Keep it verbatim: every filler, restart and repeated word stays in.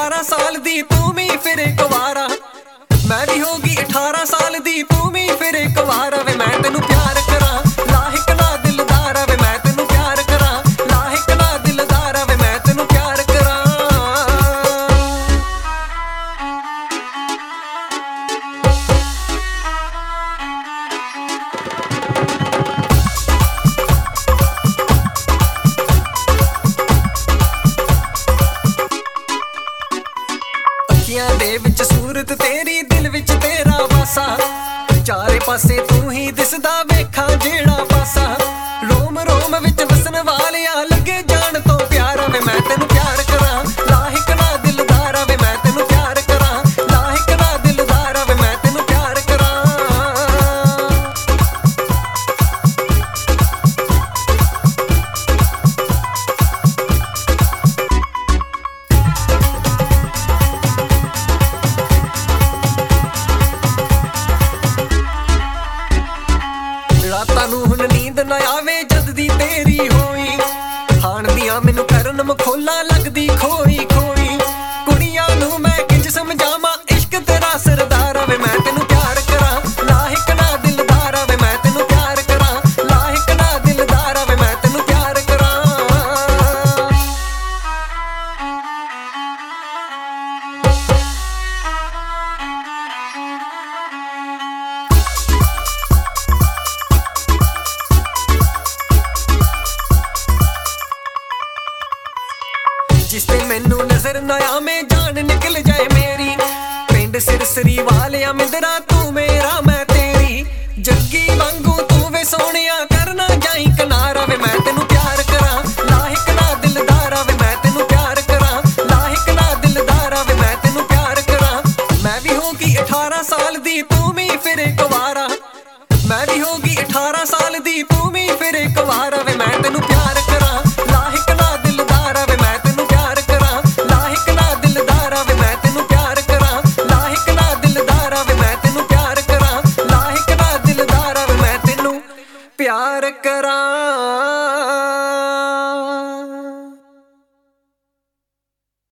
बारह साल दी तू भी फिर कुवारा, मैं भी होगी अठारह साल दी तू भी फिर कुवारा वे मैं तेनू प्यार करा लाहिक ना दिलदार वे मैं तेनू प्यार करा लाहिक ना दिलदार वे मैं तेनू प्यार करा। अखियां दे विच सूरत तेरी दिल विच तेरा वासा, चारे पासे तू ही दिसदा वेखा जेड़ा पासा, रोम रोम विच वसन वालिया लगे जान तो प्यारा वे मैं तेनू प्यार करा लाहिक ना दिलदार वे मैं तेनू प्यार करा लाहिक ना दिलदार वे मैं तेनू प्यार करा। रातां नूं हुण नींद ना आवे जद दी तेरी होई, खाण दियां मैनू करन मखोला लगदी खोई खोई, कुड़ियां नूं मैं किंज समझावां इश्क तेरा सरदार वे मैं तेनू प्यार करा लाहिक ना दिलदार वे मैं तेनू प्यार करा लाहिक ना दिलदार वे मैं तेनू प्यार करा। जिस ते मैनू नजर ना आवे जान निकल जाए मेरी, पिंड सिरसरी वालिया मिंदरा तू मेरा मैं तेरी, जग्गी वांगू तू वे सोहणी